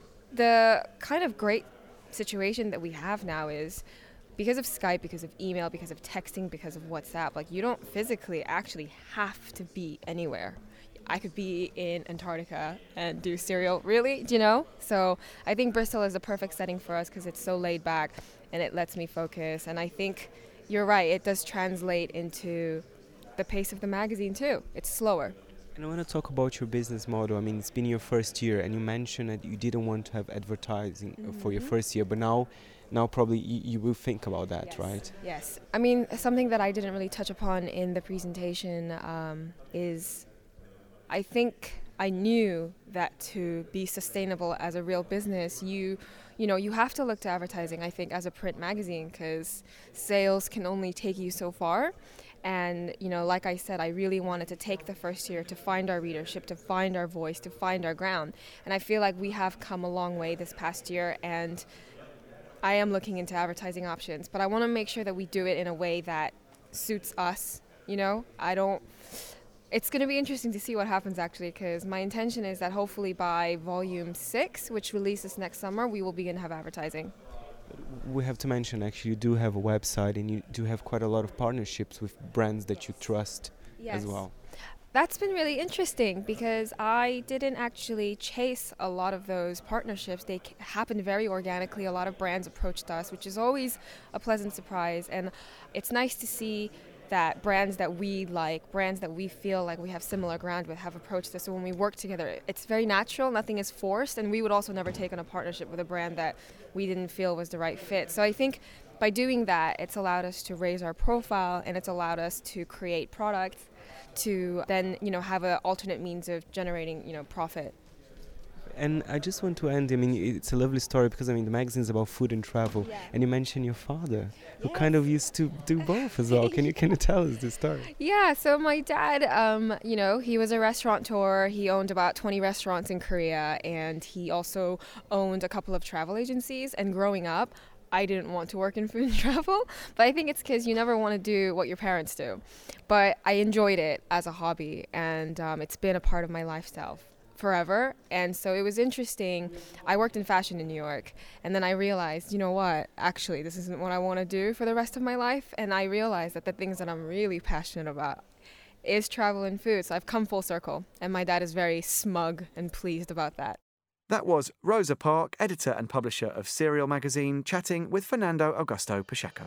the kind of great situation that we have now is because of Skype, because of email, because of texting, because of WhatsApp, like you don't physically actually have to be anywhere. I could be in Antarctica and do Serial, really, do you know? So I think Bristol is a perfect setting for us because it's so laid back and it lets me focus. And I think you're right, it does translate into the pace of the magazine too. It's slower. And I want to talk about your business model. I mean, it's been your first year, and you mentioned that you didn't want to have advertising mm-hmm. for your first year, but now now probably you, you will think about that, yes. right? Yes. I mean, something that I didn't really touch upon in the presentation um, is I think I knew that to be sustainable as a real business, you you know, you have to look to advertising, I think, as a print magazine, because sales can only take you so far. And, you know, like I said, I really wanted to take the first year to find our readership, to find our voice, to find our ground. And I feel like we have come a long way this past year, and I am looking into advertising options, but I want to make sure that we do it in a way that suits us, you know? I don't... It's going to be interesting to see what happens, actually, because my intention is that hopefully by volume six, which releases next summer, we will begin to have advertising. We have to mention, actually, you do have a website and you do have quite a lot of partnerships with brands that you trust yes. as well. That's been really interesting because I didn't actually chase a lot of those partnerships. They c- happened very organically. A lot of brands approached us, which is always a pleasant surprise. And it's nice to see that brands that we like, brands that we feel like we have similar ground with, have approached us. So when we work together, it's very natural, nothing is forced, and we would also never take on a partnership with a brand that we didn't feel was the right fit. So I think by doing that, it's allowed us to raise our profile, and it's allowed us to create products to then, you know, have an alternate means of generating, you know, profit. And I just want to end, I mean, it's a lovely story because, I mean, the magazine is about food and travel. Yeah. And you mentioned your father, who yes. kind of used to do both as well. Can you can you tell us this story? Yeah, so my dad, um, you know, he was a restaurateur. He owned about twenty restaurants in Korea, and he also owned a couple of travel agencies. And growing up, I didn't want to work in food and travel, but I think it's because you never want to do what your parents do. But I enjoyed it as a hobby, and um, it's been a part of my lifestyle forever. And so it was interesting. I worked in fashion in New York, and then I realized, you know what, actually this isn't what I want to do for the rest of my life. And I realized that the things that I'm really passionate about is travel and food. So I've come full circle, and my dad is very smug and pleased about that. That was Rosa Park, editor and publisher of Serial magazine, chatting with Fernando Augusto Pacheco.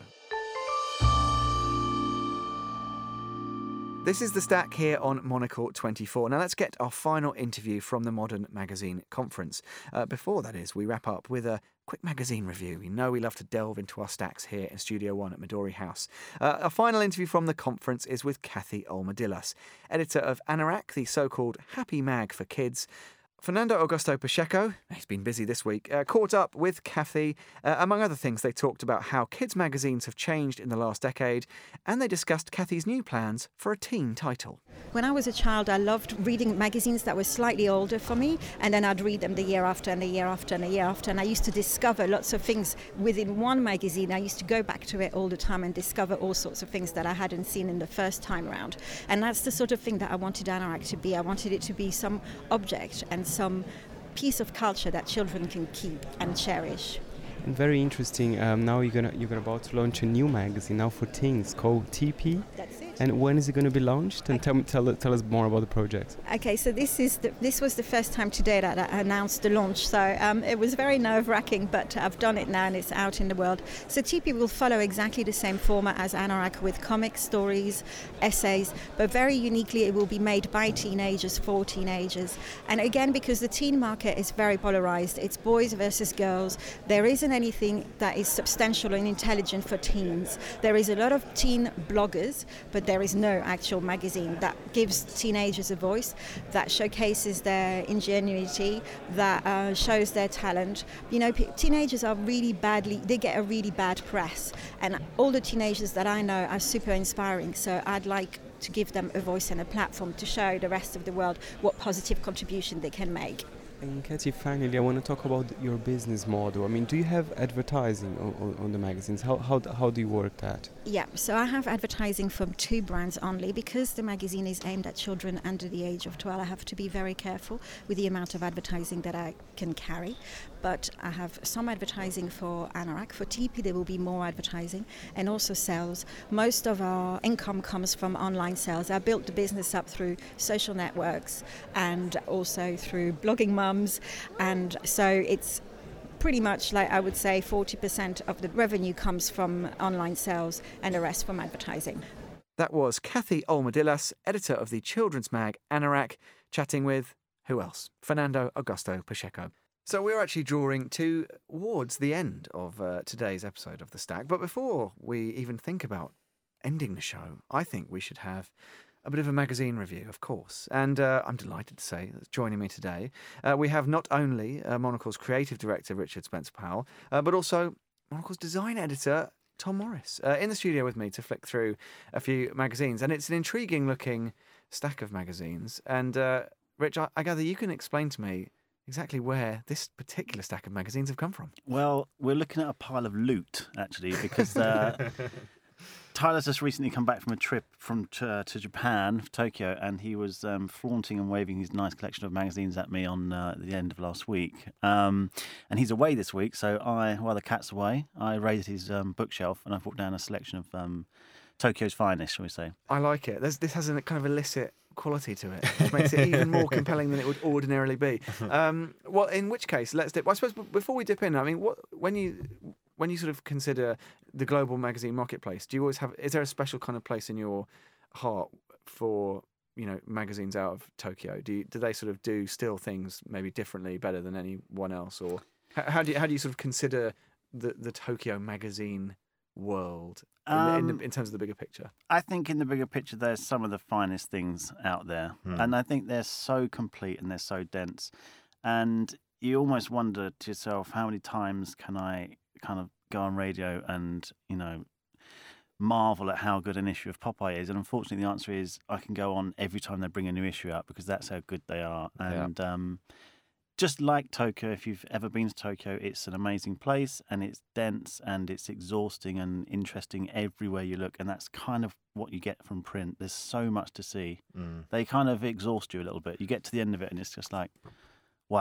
This is The Stack here on Monocle twenty-four. Now let's get our final interview from the Modern Magazine conference. Uh, before, that is, we wrap up with a quick magazine review. You know we love to delve into our stacks here in Studio One at Midori House. Uh, our final interview from the conference is with Kathy Olmodillas, editor of Anorak, the so-called happy mag for kids. Fernando Augusto Pacheco, he's been busy this week, uh, caught up with Kathy. Uh, among other things, they talked about how kids' magazines have changed in the last decade, and they discussed Kathy's new plans for a teen title. When I was a child, I loved reading magazines that were slightly older for me, and then I'd read them the year after and the year after and the year after, and I used to discover lots of things within one magazine. I used to go back to it all the time and discover all sorts of things that I hadn't seen in the first time around. And that's the sort of thing that I wanted Anorak to be. I wanted it to be some object and some piece of culture that children can keep and cherish. And very interesting. Um, now you're gonna you're about to launch a new magazine now for teens called T P. That's it. And when is it going to be launched? And Okay. tell, tell tell us more about the project. Okay, so this is the, this was the first time today that I announced the launch. So um, it was very nerve-wracking, but I've done it now and it's out in the world. So T P will follow exactly the same format as Anorak, with comic stories, essays, but very uniquely it will be made by teenagers for teenagers. And again, because the teen market is very polarized, it's boys versus girls. There isn't anything that is substantial and intelligent for teens. There is a lot of teen bloggers, but there is no actual magazine that gives teenagers a voice, that showcases their ingenuity, that uh, shows their talent. You know, p- teenagers are really badly, they get a really bad press, and all the teenagers that I know are super inspiring, so I'd like to give them a voice and a platform to show the rest of the world what positive contribution they can make. And Katie, finally, I want to talk about your business model. I mean, do you have advertising on, on, on the magazines? How, how how do you work that? Yeah, so I have advertising from two brands only. Because the magazine is aimed at children under the age of twelve, I have to be very careful with the amount of advertising that I can carry. But I have some advertising for Anorak. For T P there will be more advertising, and also sales. Most of our income comes from online sales. I built the business up through social networks and also through blogging mums, and so it's pretty much, like I would say, forty percent of the revenue comes from online sales and the rest from advertising. That was Kathy Olmodillas, editor of the children's mag Anorak, chatting with, who else? Fernando Augusto Pacheco. So we're actually drawing towards the end of uh, today's episode of The Stack. But before we even think about ending the show, I think we should have a bit of a magazine review, of course. And uh, I'm delighted to say that joining me today, uh, we have not only uh, Monocle's creative director, Richard Spencer-Powell, uh, but also Monocle's design editor, Tom Morris, uh, in the studio with me to flick through a few magazines. And it's an intriguing-looking stack of magazines. And, uh, Rich, I, I gather you can explain to me exactly where this particular stack of magazines have come from. Well, we're looking at a pile of loot, actually, because uh, Tyler's just recently come back from a trip from uh, to Japan, Tokyo, and he was um, flaunting and waving his nice collection of magazines at me on uh, the end of last week. Um, and he's away this week, so I, while the cat's away, I raided his um, bookshelf and I brought down a selection of um, Tokyo's finest, shall we say. I like it. There's, this has a kind of illicit quality to it, which makes it even more compelling than it would ordinarily be. Um, well, in which case, let's dip. I suppose before we dip in, I mean, what when you when you sort of consider the global magazine marketplace, do you always have? Is there a special kind of place in your heart for, you know, magazines out of Tokyo? Do you, do they sort of do still things maybe differently, better than anyone else, or how, how do you, how do you sort of consider the the Tokyo magazine world in, um, in, the, in terms of the bigger picture? I think in the bigger picture, there's some of the finest things out there. Hmm. And I think they're so complete and they're so dense. And you almost wonder to yourself, how many times can I kind of go on radio and, you know, marvel at how good an issue of Popeye is? And unfortunately, the answer is I can go on every time they bring a new issue out, because that's how good they are. And yeah. um, just like Tokyo, if you've ever been to Tokyo, it's an amazing place, and it's dense and it's exhausting and interesting everywhere you look. And that's kind of what you get from print. There's so much to see. Mm. They kind of exhaust you a little bit. You get to the end of it and it's just like, wow,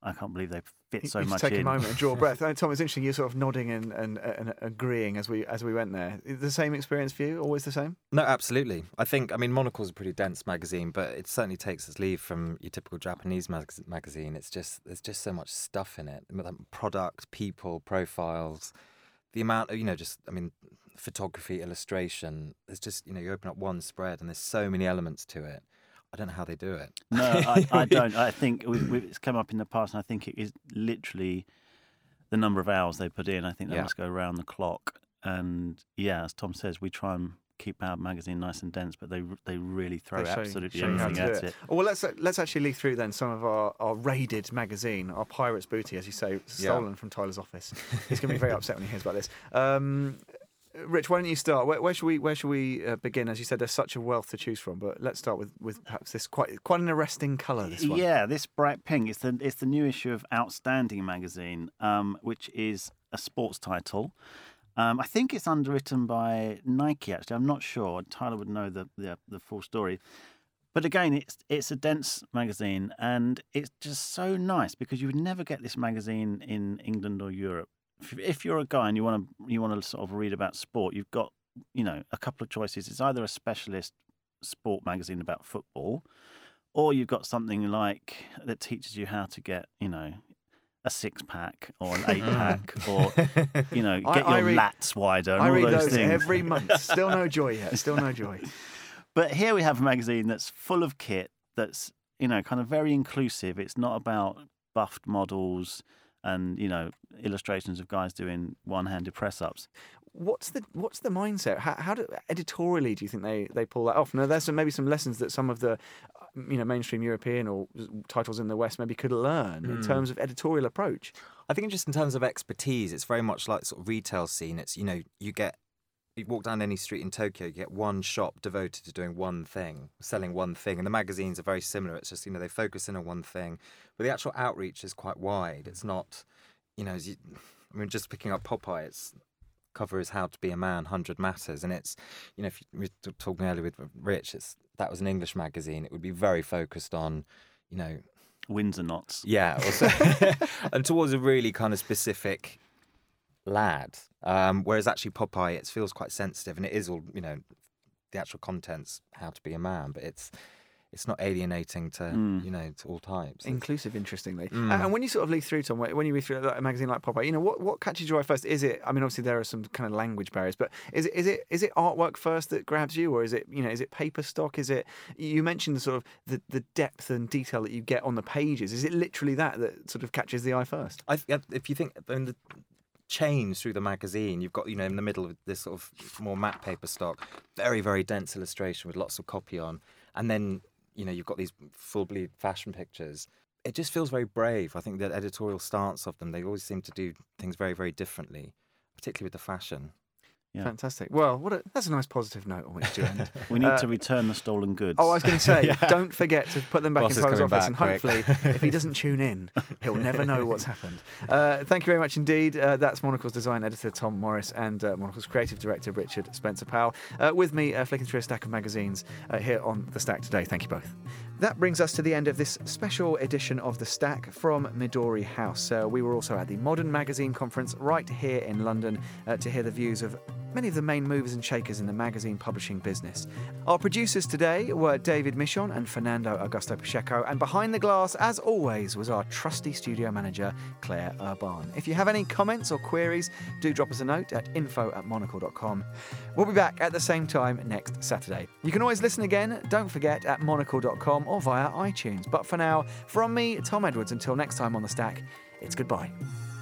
I can't believe they fit so you much take in. a moment and draw a breath. Oh, Tom, it's interesting. You're sort of nodding and, and, and agreeing as we as we went there. The same experience for you? Always the same? No, absolutely. I think, I mean, Monocle's a pretty dense magazine, but it certainly takes its leave from your typical Japanese mag- magazine. It's just there's just so much stuff in it: product, people, profiles, the amount of, you know, just I mean, photography, illustration. There's just, you know, you open up one spread and there's so many elements to it. I don't know how they do it. No, I, I don't. I think we've, we've, it's come up in the past, and I think it is literally the number of hours they put in. I think they Yeah. must go around the clock. And yeah, as Tom says, we try and keep our magazine nice and dense, but they they really throw They show you- absolutely show you how everything to do at it. it. Well, let's let's actually leaf through then some of our, our raided magazine, our pirate's booty, as you say, stolen Yeah. from Tyler's office. He's going to be very upset when he hears about this. Um, Rich, why don't you start? Where, where should we where should we uh, begin? As you said, there's such a wealth to choose from, but let's start with, with perhaps this quite quite an arresting colour. This one, Yeah, this bright pink. It's the it's the new issue of Outstanding magazine, um, which is a sports title. Um, I think it's underwritten by Nike. Actually, I'm not sure. Tyler would know the the, the full story. But again, it's it's a dense magazine, and it's just so nice because you would never get this magazine in England or Europe. If, if you're a guy and you want to you want to sort of read about sport, you've got, you know, a couple of choices. It's either a specialist sport magazine about football, or you've got something like that teaches you how to get, you know, a six pack or an eight pack, or, you know, I- get I your read- lats wider and I all read those those things. every month. Still no joy yet. Still no joy. But here we have a magazine that's full of kit that's, you know, kind of very inclusive. It's not about buffed models and, you know, illustrations of guys doing one-handed press-ups. What's the what's the mindset? How, how do editorially do you think they, they pull that off? Now, there's some, maybe some lessons that some of the, you know, mainstream European or titles in the West maybe could learn in Mm. terms of editorial approach. I think just in terms of expertise, it's very much like sort of retail scene. It's, you know, you get, you walk down any street in Tokyo, you get one shop devoted to doing one thing, selling one thing. And the magazines are very similar. It's just, you know, they focus in on one thing. But the actual outreach is quite wide. It's not, you know, as you, I mean, just picking up Popeye, it's cover is How to Be a Man, one hundred Matters. And it's, you know, if you, we were talking earlier with Rich, it's, that was an English magazine. It would be very focused on, you know, Windsor knots. Yeah. Also, and towards a really kind of specific lad. Um, whereas actually Popeye, it feels quite sensitive, and it is all, you know, the actual content's How to Be a Man, but it's it's not alienating to, Mm. you know, to all types. Inclusive, interestingly. Mm. And when you sort of leaf through, Tom, when you read through a magazine like Popeye, you know, what, what catches your eye first? Is it, I mean, obviously there are some kind of language barriers, but is it is it is it artwork first that grabs you, or is it, you know, is it paper stock? Is it, you mentioned the sort of the, the depth and detail that you get on the pages. Is it literally that that sort of catches the eye first? I, if you think in the chains through the magazine, you've got, you know, in the middle of this sort of more matte paper stock, very, very dense illustration with lots of copy on. And then, you know, you've got these full bleed fashion pictures. It just feels very brave. I think the editorial stance of them, they always seem to do things very, very differently, particularly with the fashion. Yeah. Fantastic. Well, what a, that's a nice positive note on which to end. We need Uh, to return the stolen goods. Oh, I was going to say, Yeah. don't forget to put them back Boss in is Tyler's coming office, and back quick. hopefully, if he doesn't tune in, he'll never know what's happened. Uh, thank you very much indeed. Uh, that's Monocle's design editor, Tom Morris, and uh, Monocle's creative director, Richard Spencer-Powell. Uh, with me, uh, flicking through a stack of magazines uh, here on The Stack today. Thank you both. That brings us to the end of this special edition of The Stack from Midori House. Uh, we were also at the Modern Magazine Conference right here in London uh, to hear the views of many of the main movers and shakers in the magazine publishing business. Our producers today were David Michon and Fernando Augusto Pacheco, and behind the glass, as always, was our trusty studio manager, Claire Urban. If you have any comments or queries, do drop us a note at info at monocle dot com. We'll be back at the same time next Saturday. You can always listen again, don't forget, at monocle dot com or via iTunes. But for now, from me, Tom Edwards, until next time on The Stack, it's goodbye.